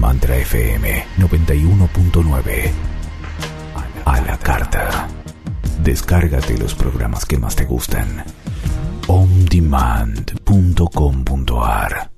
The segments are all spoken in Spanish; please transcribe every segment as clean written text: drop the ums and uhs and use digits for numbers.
Mantra FM 91.9. A la carta. Descárgate los programas que más te gustan. ondemand.com.ar.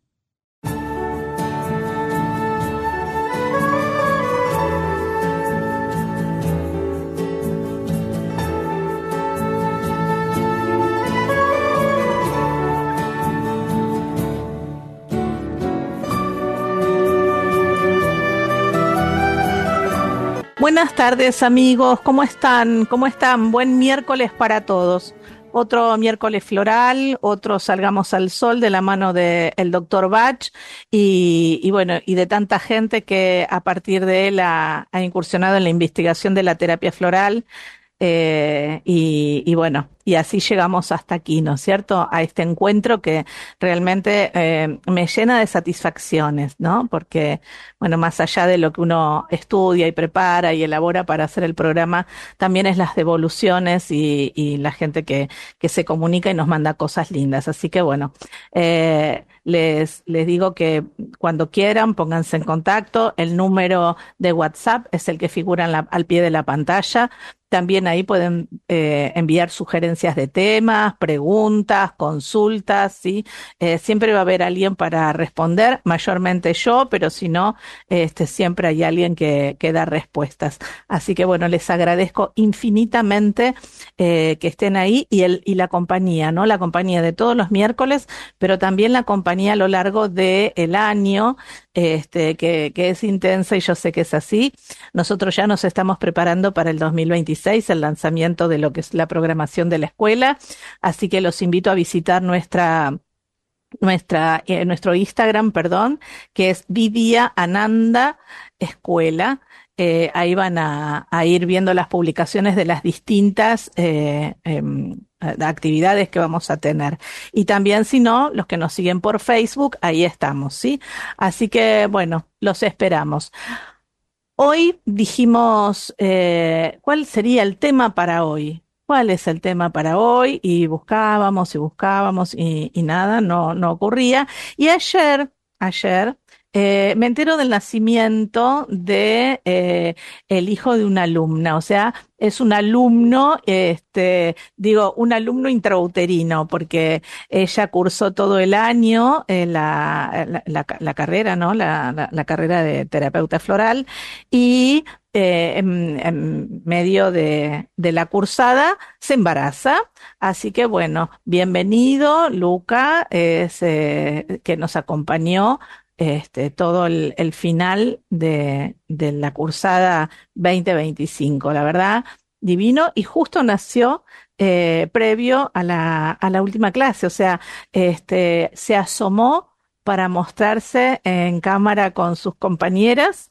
Buenas tardes, amigos, ¿cómo están? ¿Cómo están? Buen miércoles para todos. Otro miércoles floral, otro Salgamos al Sol de la mano del doctor Bach y bueno, y de tanta gente que a partir de él ha incursionado en la investigación de la terapia floral. Y bueno, y así llegamos hasta aquí, ¿no es cierto? A este encuentro que realmente me llena de satisfacciones, ¿no? Porque, bueno, más allá de lo que uno estudia y prepara y elabora para hacer el programa, también es las devoluciones y la gente que se comunica y nos manda cosas lindas. Así que bueno, les digo que cuando quieran pónganse en contacto. El número de WhatsApp es el que figura al pie de la pantalla. También ahí pueden enviar sugerencias de temas, preguntas, consultas, ¿sí? Siempre va a haber alguien para responder, mayormente yo, pero si no, siempre hay alguien que da respuestas. Así que bueno, les agradezco infinitamente que estén ahí y la compañía, ¿no? La compañía de todos los miércoles, pero también la compañía a lo largo del año, que es intensa y yo sé que es así. Nosotros ya nos estamos preparando para el 2026, el lanzamiento de lo que es la programación de la escuela, así que los invito a visitar nuestro Instagram, perdón, que es Vidya Ananda Escuela. Ahí van a ir viendo las publicaciones de las distintas actividades que vamos a tener. Y también, si no, los que nos siguen por Facebook, ahí estamos, ¿sí? Así que, bueno, los esperamos. Hoy dijimos, ¿cuál sería el tema para hoy? ¿Cuál es el tema para hoy? Y buscábamos y nada, no ocurría. Y ayer, me entero del nacimiento de el hijo de una alumna. O sea, es un alumno, un alumno intrauterino, porque ella cursó todo el año la carrera, ¿no? La carrera de terapeuta floral y en medio de la cursada se embaraza. Así que bueno, bienvenido, Luca, que nos acompañó todo el final de la cursada 2025. La verdad, divino, y justo nació previo a la última clase. O sea, se asomó para mostrarse en cámara con sus compañeras,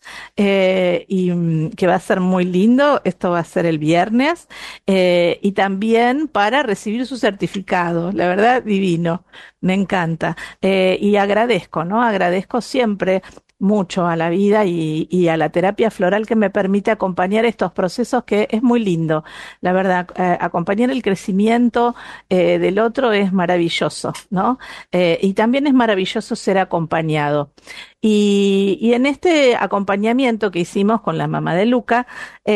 que va a ser muy lindo. Esto va a ser el viernes, y también para recibir su certificado. La verdad, divino, me encanta. Y agradezco, ¿no? Agradezco siempre mucho a la vida y a la terapia floral que me permite acompañar estos procesos, que es muy lindo. La verdad, acompañar el crecimiento del otro es maravilloso, ¿no? Y también es maravilloso ser acompañado. Y en este acompañamiento que hicimos con la mamá de Luca,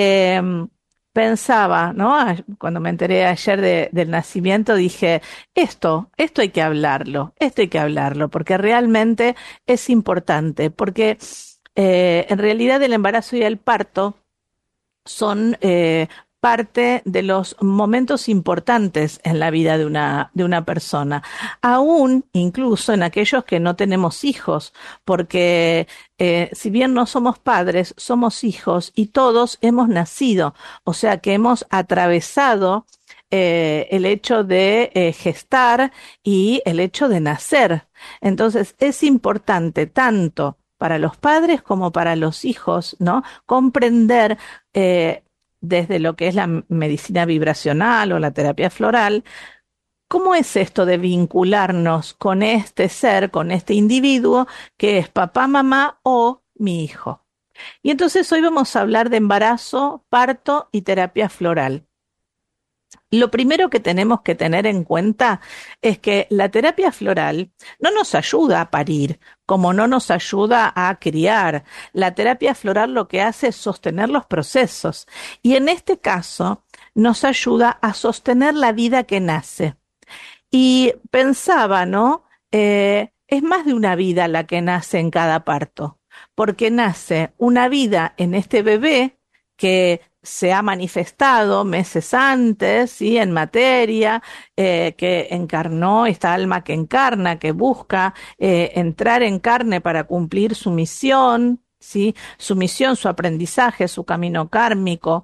pensaba, ¿no? Cuando me enteré ayer del nacimiento, dije, esto hay que hablarlo, porque realmente es importante, porque en realidad el embarazo y el parto son parte de los momentos importantes en la vida de una persona, aún incluso en aquellos que no tenemos hijos, porque si bien no somos padres, somos hijos y todos hemos nacido, o sea que hemos atravesado el hecho de gestar y el hecho de nacer. Entonces es importante tanto para los padres como para los hijos, ¿no? Comprender desde lo que es la medicina vibracional o la terapia floral, ¿cómo es esto de vincularnos con este ser, con este individuo que es papá, mamá o mi hijo? Y entonces hoy vamos a hablar de embarazo, parto y terapia floral. Lo primero que tenemos que tener en cuenta es que la terapia floral no nos ayuda a parir, como no nos ayuda a criar. La terapia floral lo que hace es sostener los procesos y en este caso nos ayuda a sostener la vida que nace. Y pensaba, ¿no? Es más de una vida la que nace en cada parto, porque nace una vida en este bebé que se ha manifestado meses antes, ¿sí? En materia, que encarnó esta alma que encarna, que busca entrar en carne para cumplir su misión, ¿sí? Su misión, su aprendizaje, su camino kármico.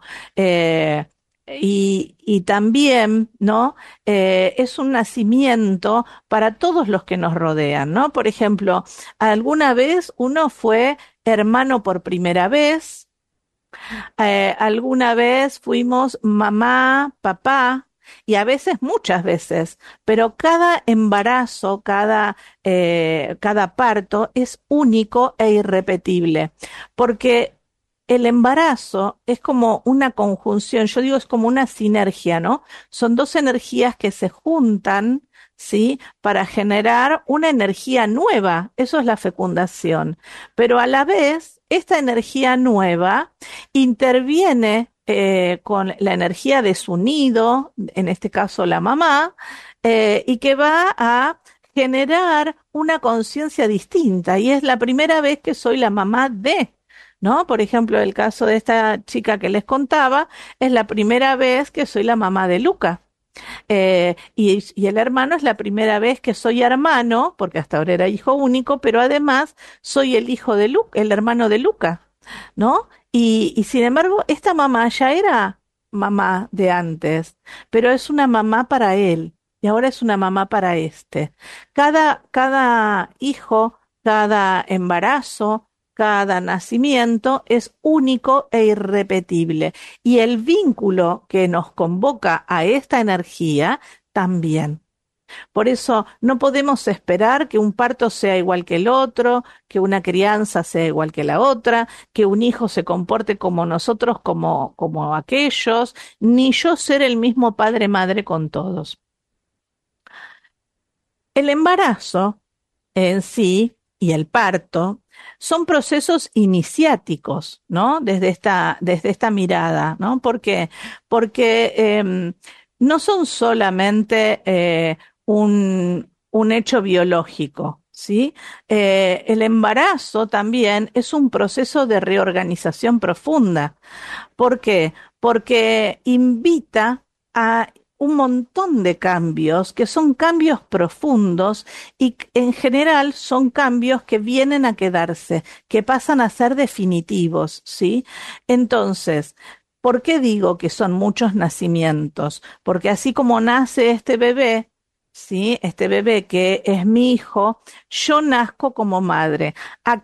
Y también, ¿no? Es un nacimiento para todos los que nos rodean, ¿no? Por ejemplo, alguna vez uno fue hermano por primera vez, alguna vez fuimos mamá, papá, y a veces, muchas veces, pero cada embarazo, cada parto es único e irrepetible, porque el embarazo es como una conjunción, yo digo es como una sinergia, ¿no? Son dos energías que se juntan, ¿sí? Para generar una energía nueva, eso es la fecundación, pero a la vez, esta energía nueva interviene con la energía de su nido, en este caso la mamá, y que va a generar una conciencia distinta. Y es la primera vez que soy la mamá de, ¿no? Por ejemplo, el caso de esta chica que les contaba, es la primera vez que soy la mamá de Luca. Y el hermano es la primera vez que soy hermano, porque hasta ahora era hijo único, pero además soy el hijo de Luca, el hermano de Luca, ¿no? Y sin embargo, esta mamá ya era mamá de antes, pero es una mamá para él, y ahora es una mamá para este. Cada hijo, cada embarazo, cada nacimiento es único e irrepetible. Y el vínculo que nos convoca a esta energía también. Por eso no podemos esperar que un parto sea igual que el otro, que una crianza sea igual que la otra, que un hijo se comporte como nosotros, como aquellos, ni yo ser el mismo padre-madre con todos. El embarazo en sí y el parto son procesos iniciáticos, ¿no? Desde esta mirada, ¿no? ¿Por qué? Porque no son solamente un hecho biológico, ¿sí? El embarazo también es un proceso de reorganización profunda. ¿Por qué? Porque invita a un montón de cambios que son cambios profundos y en general son cambios que vienen a quedarse, que pasan a ser definitivos, ¿sí? Entonces, ¿por qué digo que son muchos nacimientos? Porque así como nace este bebé, ¿sí? Este bebé que es mi hijo, yo nazco como madre.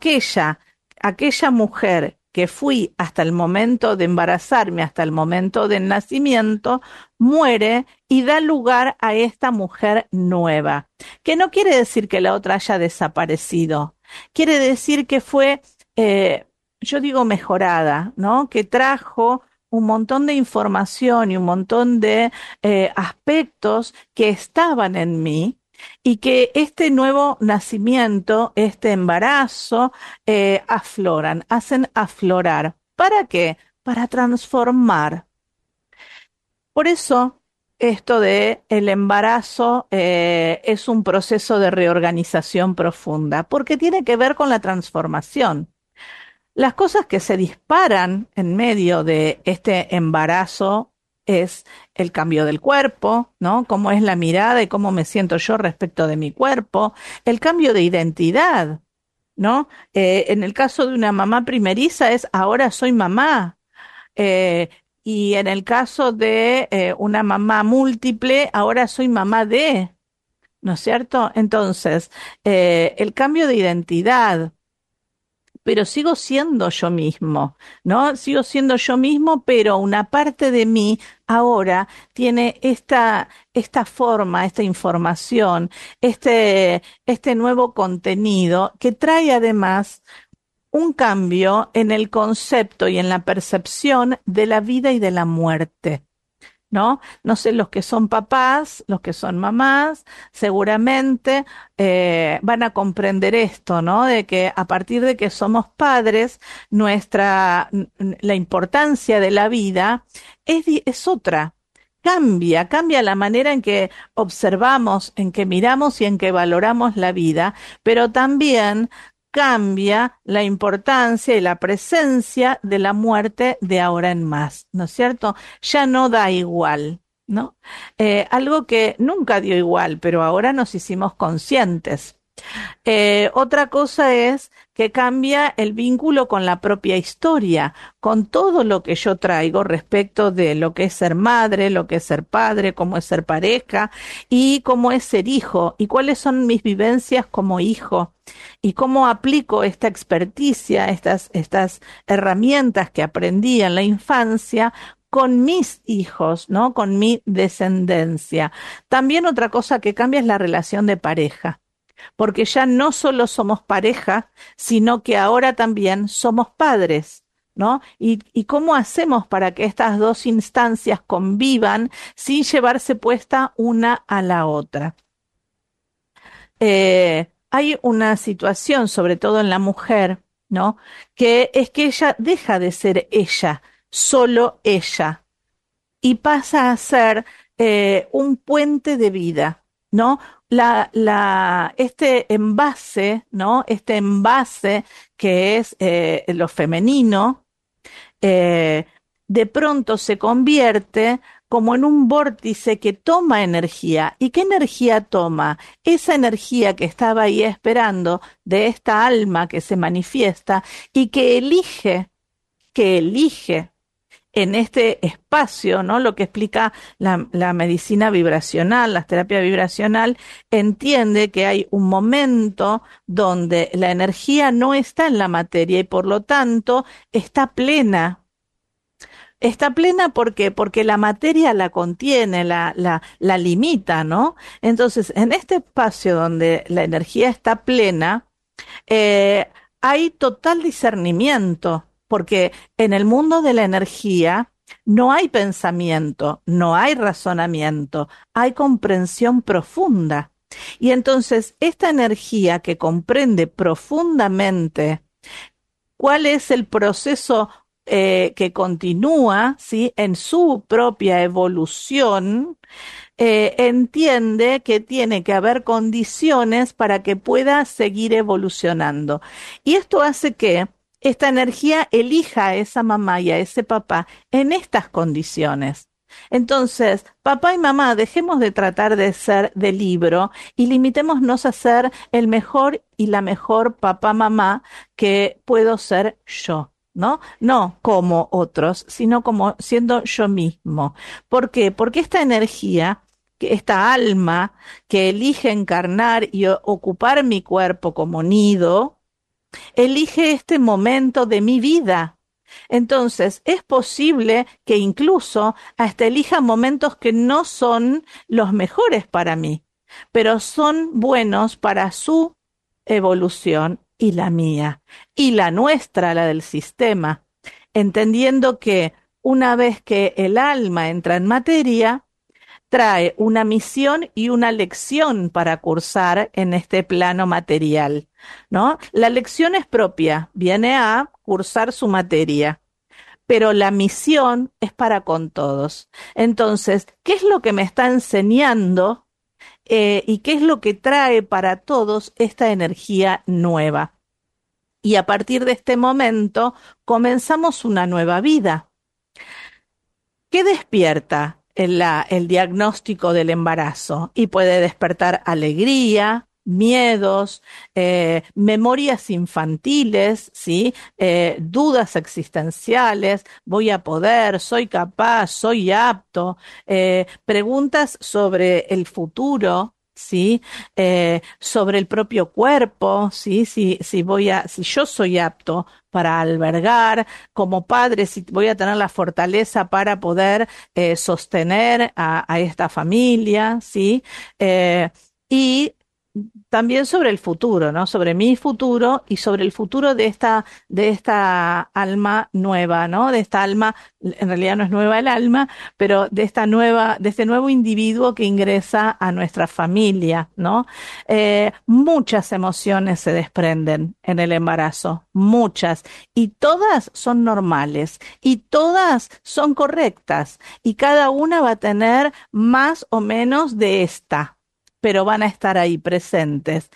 Aquella mujer que fui hasta el momento de embarazarme, hasta el momento del nacimiento, muere y da lugar a esta mujer nueva, que no quiere decir que la otra haya desaparecido, quiere decir que fue, yo digo, mejorada, ¿no? Que trajo un montón de información y un montón de aspectos que estaban en mí y que este nuevo nacimiento, este embarazo, afloran, hacen aflorar. ¿Para qué? Para transformar. Por eso, esto de el embarazo es un proceso de reorganización profunda, porque tiene que ver con la transformación. Las cosas que se disparan en medio de este embarazo es el cambio del cuerpo, ¿no? Cómo es la mirada y cómo me siento yo respecto de mi cuerpo, el cambio de identidad, ¿no? En el caso de una mamá primeriza es ahora soy mamá. Eh, y en el caso de una mamá múltiple, ahora soy mamá de, ¿no es cierto? Entonces, el cambio de identidad, pero sigo siendo yo mismo, ¿no? Sigo siendo yo mismo, pero una parte de mí ahora tiene esta forma, esta información, este nuevo contenido que trae además un cambio en el concepto y en la percepción de la vida y de la muerte. ¿no? No sé, los que son papás, los que son mamás, seguramente van a comprender esto, ¿no? De que a partir de que somos padres, la importancia de la vida es otra. Cambia la manera en que observamos, en que miramos y en que valoramos la vida, pero también cambia la importancia y la presencia de la muerte de ahora en más, ¿no es cierto? Ya no da igual, ¿no? Algo que nunca dio igual, pero ahora nos hicimos conscientes. Otra cosa es que cambia el vínculo con la propia historia, con todo lo que yo traigo respecto de lo que es ser madre, lo que es ser padre, cómo es ser pareja y cómo es ser hijo y cuáles son mis vivencias como hijo y cómo aplico esta experticia, estas herramientas que aprendí en la infancia con mis hijos, ¿no? Con mi descendencia. También otra cosa que cambia es la relación de pareja porque ya no solo somos pareja, sino que ahora también somos padres, ¿no? Y cómo hacemos para que estas dos instancias convivan sin llevarse puesta una a la otra? Hay una situación, sobre todo en la mujer, ¿no? Que es que ella deja de ser ella, solo ella, y pasa a ser un puente de vida, ¿no? Este envase, ¿no? Este envase que es lo femenino, eh, de pronto se convierte como en un vórtice que toma energía. ¿Y qué energía toma? Esa energía que estaba ahí esperando de esta alma que se manifiesta y que elige en este espacio, ¿no? Lo que explica la medicina vibracional, la terapia vibracional, entiende que hay un momento donde la energía no está en la materia y por lo tanto está plena. Está plena ¿por qué? Porque la materia la contiene, la limita, ¿no? Entonces, en este espacio donde la energía está plena, eh, hay total discernimiento, porque en el mundo de la energía no hay pensamiento, no hay razonamiento, hay comprensión profunda. Y entonces esta energía que comprende profundamente cuál es el proceso que continúa, ¿sí? En su propia evolución, entiende que tiene que haber condiciones para que pueda seguir evolucionando. Y esto hace que esta energía elija a esa mamá y a ese papá en estas condiciones. Entonces, papá y mamá, dejemos de tratar de ser de libro y limitémonos a ser el mejor y la mejor papá, mamá que puedo ser yo. ¿No? No como otros, sino como siendo yo mismo. ¿Por qué? Porque esta energía que esta alma que elige encarnar y ocupar mi cuerpo como nido, elige este momento de mi vida. Entonces, es posible que incluso hasta elija momentos que no son los mejores para mí, pero son buenos para su evolución y la mía, y la nuestra, la del sistema, entendiendo que una vez que el alma entra en materia, trae una misión y una lección para cursar en este plano material, ¿no? La lección es propia, viene a cursar su materia, pero la misión es para con todos. Entonces, ¿qué es lo que me está enseñando y qué es lo que trae para todos esta energía nueva? Y a partir de este momento comenzamos una nueva vida. ¿Qué despierta el diagnóstico del embarazo? Y puede despertar alegría, miedos, memorias infantiles, ¿sí? Dudas existenciales, voy a poder, soy capaz, soy apto, preguntas sobre el futuro. ¿Sí? Sobre el propio cuerpo, ¿sí? Si yo soy apto para albergar, como padre, si voy a tener la fortaleza para poder sostener a esta familia, ¿sí? Y también sobre el futuro, ¿no? Sobre mi futuro y sobre el futuro de esta alma nueva, ¿no? De esta alma, en realidad no es nueva el alma, pero de este nuevo individuo que ingresa a nuestra familia, ¿no? Muchas emociones se desprenden en el embarazo, muchas, y todas son normales, y todas son correctas, y cada una va a tener más o menos de esta, pero van a estar ahí presentes.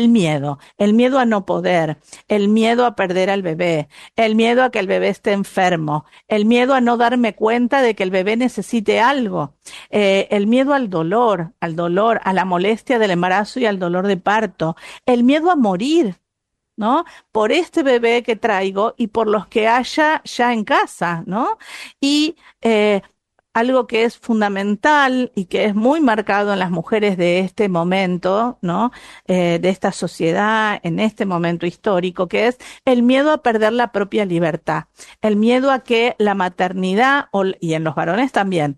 El miedo a no poder, el miedo a perder al bebé, el miedo a que el bebé esté enfermo, el miedo a no darme cuenta de que el bebé necesite algo, el miedo al dolor, a la molestia del embarazo y al dolor de parto, el miedo a morir, ¿no? Por este bebé que traigo y por los que haya ya en casa, ¿no? Y algo que es fundamental y que es muy marcado en las mujeres de este momento, ¿no? De esta sociedad, en este momento histórico, que es el miedo a perder la propia libertad, el miedo a que la maternidad, y en los varones también,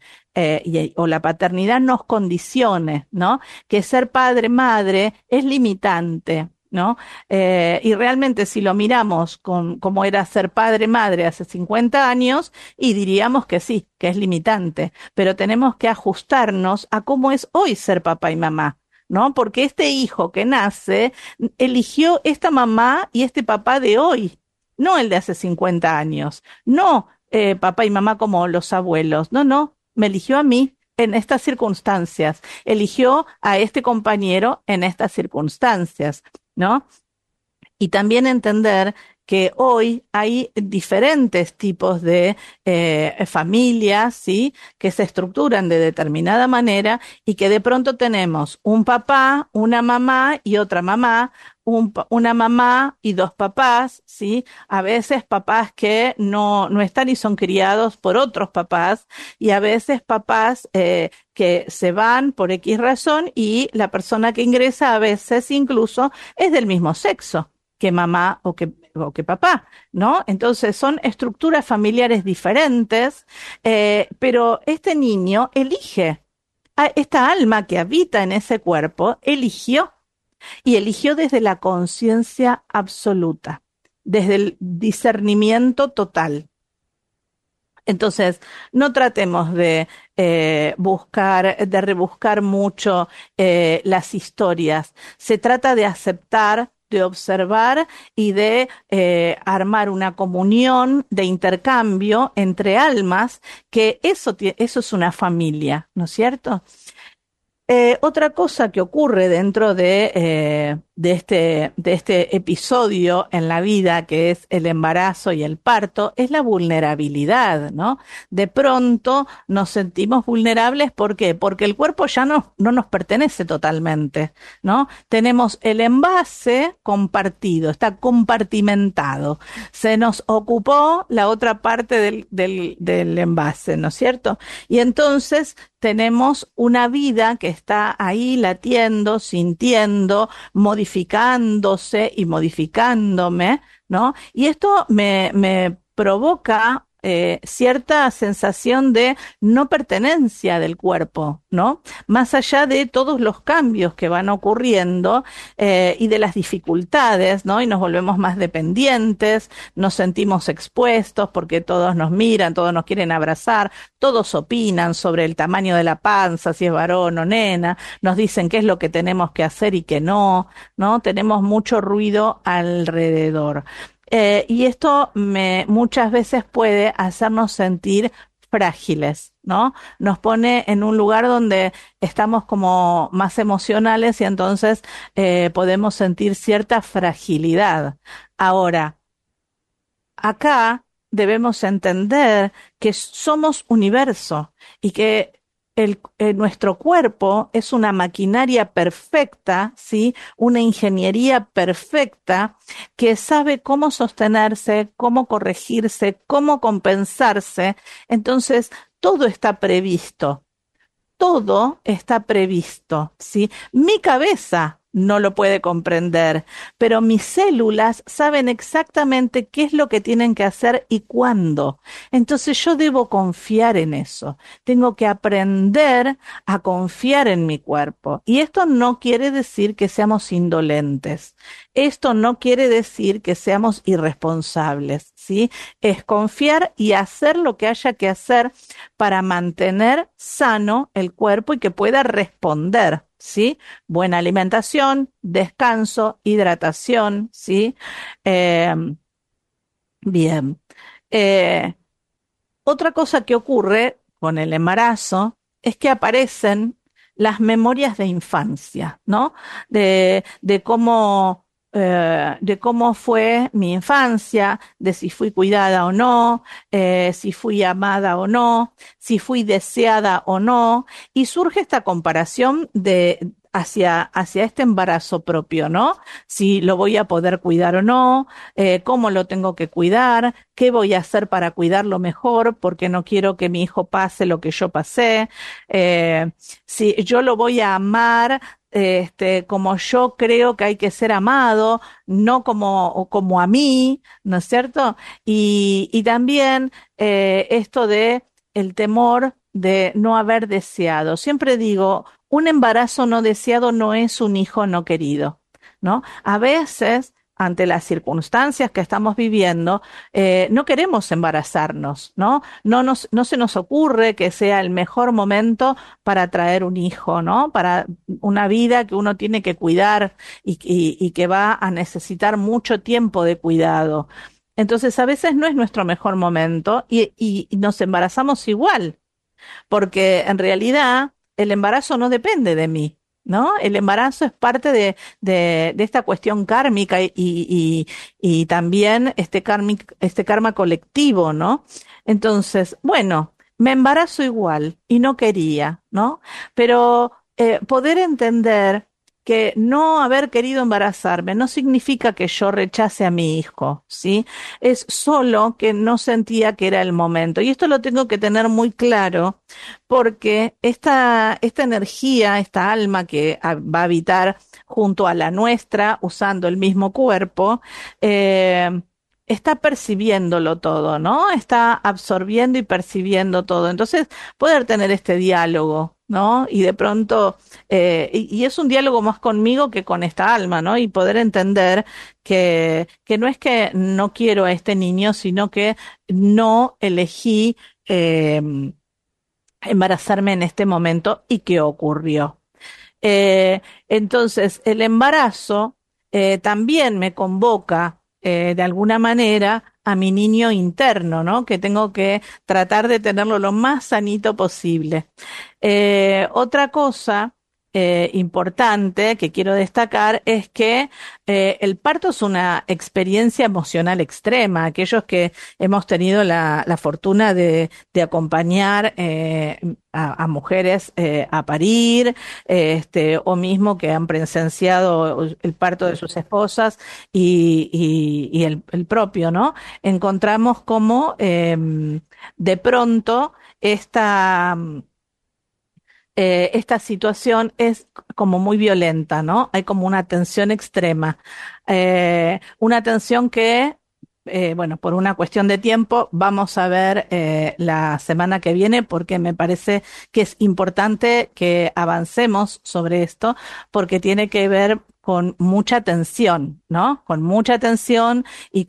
o la paternidad nos condicione, ¿no? Que ser padre, madre es limitante, ¿no? Y realmente si lo miramos con cómo era ser padre, madre hace 50 años, y diríamos que sí, que es limitante, pero tenemos que ajustarnos a cómo es hoy ser papá y mamá, ¿no? Porque este hijo que nace eligió esta mamá y este papá de hoy, no el de hace 50 años, no papá y mamá como los abuelos, no, no, me eligió a mí en estas circunstancias, eligió a este compañero en estas circunstancias, ¿no? Y también entender que hoy hay diferentes tipos de familias, ¿sí? Que se estructuran de determinada manera y que de pronto tenemos un papá, una mamá y otra mamá, una mamá y dos papás, ¿sí? A veces papás que no están y son criados por otros papás, y a veces papás que se van por X razón, y la persona que ingresa a veces incluso es del mismo sexo que mamá o que papá, ¿no? Entonces son estructuras familiares diferentes, pero este niño elige, esta alma que habita en ese cuerpo eligió, y eligió desde la conciencia absoluta, desde el discernimiento total. Entonces, no tratemos de de rebuscar mucho las historias. Se trata de aceptar, de observar y de armar una comunión de intercambio entre almas, que eso es una familia, ¿no es cierto? Otra cosa que ocurre dentro de este episodio en la vida, que es el embarazo y el parto, es la vulnerabilidad, ¿no? De pronto nos sentimos vulnerables, ¿por qué? Porque el cuerpo ya no nos pertenece totalmente, ¿no? Tenemos el envase compartido, está compartimentado. Se nos ocupó la otra parte del envase, ¿no es cierto? Y entonces tenemos una vida que está ahí latiendo, sintiendo, modificándose y modificándome, ¿no? Y esto me provoca cierta sensación de no pertenencia del cuerpo, ¿no? Más allá de todos los cambios que van ocurriendo y de las dificultades, ¿no? Y nos volvemos más dependientes, nos sentimos expuestos porque todos nos miran, todos nos quieren abrazar, todos opinan sobre el tamaño de la panza, si es varón o nena, nos dicen qué es lo que tenemos que hacer y qué no, ¿no? Tenemos mucho ruido alrededor. Y esto muchas veces puede hacernos sentir frágiles, ¿no? Nos pone en un lugar donde estamos como más emocionales y entonces podemos sentir cierta fragilidad. Ahora, acá debemos entender que somos universo y que nuestro cuerpo es una maquinaria perfecta, ¿sí? Una ingeniería perfecta que sabe cómo sostenerse, cómo corregirse, cómo compensarse. Entonces, todo está previsto, ¿sí? Mi cabeza no lo puede comprender, pero mis células saben exactamente qué es lo que tienen que hacer y cuándo. Entonces yo debo confiar en eso. Tengo que aprender a confiar en mi cuerpo. Y esto no quiere decir que seamos indolentes. Esto no quiere decir que seamos irresponsables, ¿sí? Es confiar y hacer lo que haya que hacer para mantener sano el cuerpo y que pueda responder, ¿sí? Buena alimentación, descanso, hidratación, ¿sí? Eh, bien. Eh, Otra cosa que ocurre con el embarazo es que aparecen las memorias de infancia, ¿no? De cómo fue mi infancia, de si fui cuidada o no, si fui amada o no, si fui deseada o no, y surge esta comparación hacia este embarazo propio, ¿no? Si lo voy a poder cuidar o no, cómo lo tengo que cuidar, qué voy a hacer para cuidarlo mejor, porque no quiero que mi hijo pase lo que yo pasé, eh, si yo lo voy a amar. Como yo creo que hay que ser amado, no como a mí, ¿no es cierto? Y también esto de el temor de no haber deseado. Siempre digo, un embarazo no deseado no es un hijo no querido, ¿no? A veces, ante las circunstancias que estamos viviendo, no queremos embarazarnos, ¿no? No se nos ocurre que sea el mejor momento para traer un hijo, ¿no? Para una vida que uno tiene que cuidar y que va a necesitar mucho tiempo de cuidado. Entonces, a veces no es nuestro mejor momento y nos embarazamos igual porque en realidad el embarazo no depende de mí, ¿no? El embarazo es parte de esta cuestión kármica y también este karma colectivo, ¿no? Entonces, bueno, me embarazo igual y no quería, ¿no? Pero poder entender que no haber querido embarazarme no significa que yo rechace a mi hijo, ¿sí? Es solo que no sentía que era el momento. Y esto lo tengo que tener muy claro porque esta energía, esta alma que va a habitar junto a la nuestra, usando el mismo cuerpo, está percibiéndolo todo, ¿no? Está absorbiendo y percibiendo todo. Entonces, poder tener este diálogo, ¿no? Y de pronto, y es un diálogo más conmigo que con esta alma, ¿no? Y poder entender que no es que no quiero a este niño, sino que no elegí embarazarme en este momento y qué ocurrió. Entonces, el embarazo también me convoca de alguna manera a mi niño interno, ¿no? Que tengo que tratar de tenerlo lo más sanito posible. Otra cosa importante que quiero destacar es que el parto es una experiencia emocional extrema. Aquellos que hemos tenido la fortuna de acompañar a mujeres a parir, o mismo que han presenciado el parto de sus esposas y el propio, ¿no? Encontramos como de pronto esta situación es como muy violenta, ¿no? Hay como una tensión extrema, una tensión que, bueno, por una cuestión de tiempo, vamos a ver la semana que viene, porque me parece que es importante que avancemos sobre esto, porque tiene que ver con mucha tensión, ¿no? Con mucha tensión y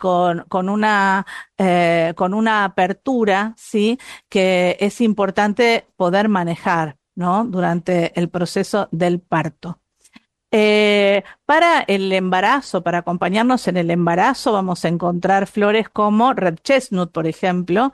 con una apertura, ¿sí? Que es importante poder manejar, ¿no? Durante el proceso del parto. Para el embarazo, para acompañarnos en el embarazo, vamos a encontrar flores como Red Chestnut, por ejemplo,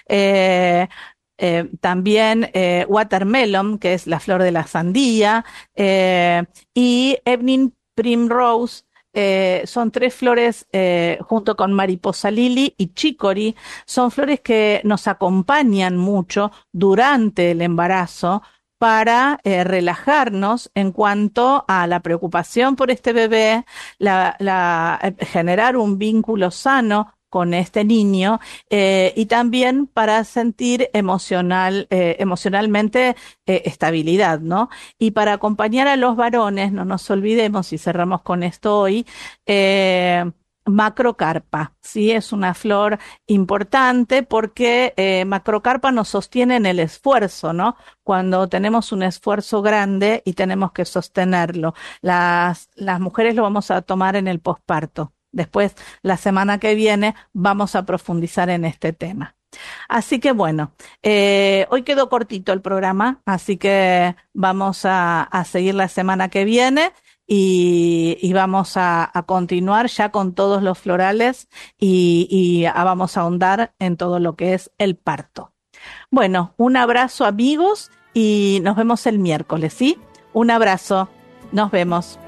también Watermelon, que es la flor de la sandía, y Evening Primrose. Son tres flores junto con Mariposa Lily y Chicory. Son flores que nos acompañan mucho durante el embarazo para relajarnos en cuanto a la preocupación por este bebé, generar un vínculo sano con este niño y también para sentir emocionalmente estabilidad, ¿no? Y para acompañar a los varones, no nos olvidemos, y cerramos con esto hoy, macrocarpa, ¿sí? Es una flor importante porque macrocarpa nos sostiene en el esfuerzo, ¿no? Cuando tenemos un esfuerzo grande y tenemos que sostenerlo. Las mujeres lo vamos a tomar en el posparto. Después, la semana que viene, vamos a profundizar en este tema. Así que bueno, hoy quedó cortito el programa, así que vamos a seguir la semana que viene y vamos a continuar ya con todos los florales y vamos a ahondar en todo lo que es el parto. Bueno, un abrazo amigos y nos vemos el miércoles, ¿sí? Un abrazo, nos vemos.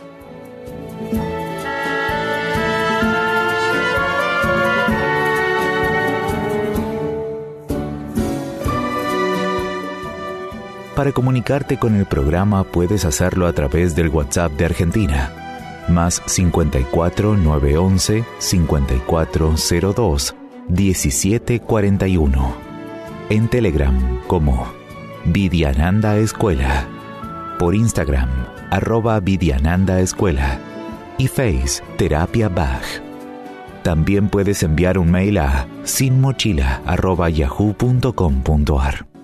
Para comunicarte con el programa puedes hacerlo a través del WhatsApp de Argentina, más 54 911 5402 1741. En Telegram como Vidyananda Escuela, por Instagram @Vidyananda Escuela y Face Terapia Bach. También puedes enviar un mail a sinmochila@yahoo.com.ar.